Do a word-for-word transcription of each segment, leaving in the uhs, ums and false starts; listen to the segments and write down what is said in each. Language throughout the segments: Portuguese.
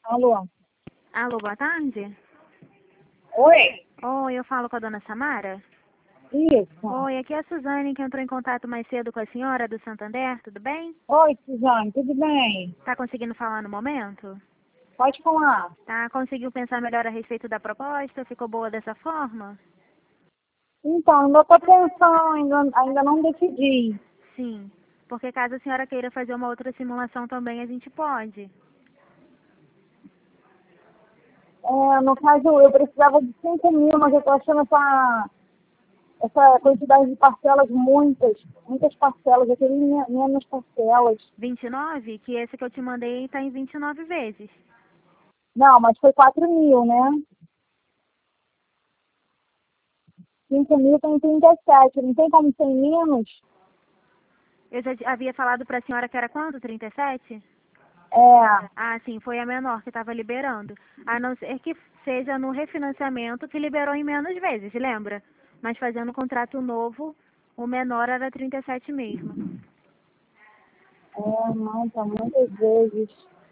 Alô? Alô, boa tarde. Oi? Oi, eu falo com a dona Samara? Isso. Oi, aqui é a Suzane que entrou em contato mais cedo com a senhora do Santander, tudo bem? Oi, Suzane, tudo bem? Tá conseguindo falar no momento? Pode falar. Tá, conseguiu pensar melhor a respeito da proposta? Ficou boa dessa forma? Então, ainda estou pensando, ainda, ainda não decidi. Sim, porque caso a senhora queira fazer uma outra simulação também, a gente pode. É, no caso, eu precisava de cinco mil, mas eu estou achando essa, essa quantidade de parcelas muitas, muitas parcelas, eu queria men- menos parcelas. vinte e nove? Que esse que eu te mandei tá em vinte e nove vezes. Não, mas foi quatro mil, né? Cinco mil tem trinta e sete, não tem como ser menos? Eu já havia falado pra senhora que era quanto? trinta e sete? É, Ah, sim, foi a menor que estava liberando. A não ser que seja no refinanciamento que liberou em menos vezes, lembra? Mas fazendo contrato novo, o menor era trinta e sete mesmo. é, não, tá muitas vezes.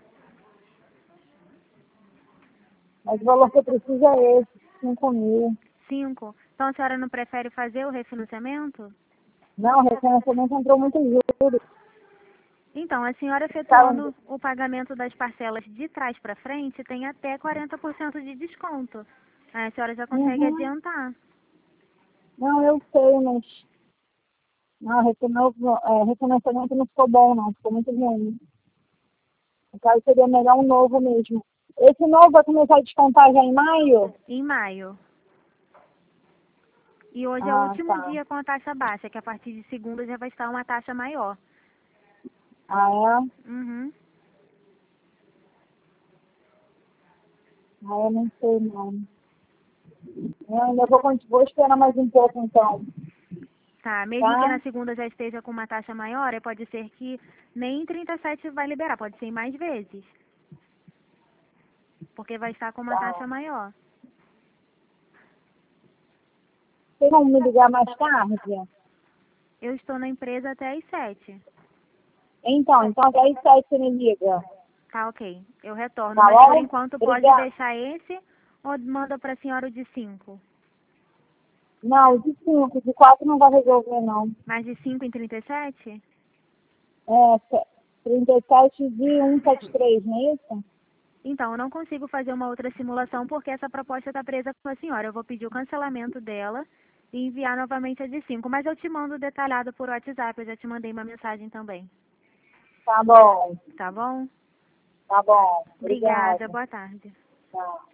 Mas o valor que eu preciso é esse, cinco mil. Cinco. Então a senhora não prefere fazer o refinanciamento? Não, o refinanciamento entrou muito juros. Então, a senhora Tá, efetuando o pagamento das parcelas de trás para frente tem até quarenta por cento de desconto. Aí a senhora já consegue uhum. adiantar. Não, eu sei, mas não, refinanciamento, é, refinanciamento não ficou bom, não. Ficou muito ruim. No caso, seria melhor um novo mesmo. Esse novo vai começar a descontar já em maio? Em maio. E hoje é o Ah, último tá. dia com a taxa baixa, que a partir de segunda já vai estar uma taxa maior. Ah, é? Uhum. Ah, eu não sei, não. Eu ainda vou, con- vou esperar mais um pouco, então. Tá, mesmo que Tá? na segunda já esteja com uma taxa maior, é, pode ser que nem em trinta e sete vai liberar, pode ser em mais vezes, porque vai estar com uma Tá. taxa maior. Vocês vão me ligar mais tarde? Eu estou na empresa até às sete. Então, então até às sete você me liga. Tá, ok. Eu retorno, Tá mas por bom? enquanto pode Obrigada. deixar esse ou manda para a senhora o de cinco. Não, de cinco, de quatro não vai resolver, não. Mais de cinco em trinta e sete? É, trinta e sete de cento e setenta e três, não é isso? Então, eu não consigo fazer uma outra simulação porque essa proposta está presa com a senhora. Eu vou pedir o cancelamento dela e enviar novamente a de cinco. Mas eu te mando detalhado por WhatsApp. Eu já te mandei uma mensagem também. Tá bom, Tá bom? tá bom. Obrigada. Obrigada. Boa tarde. Tchau.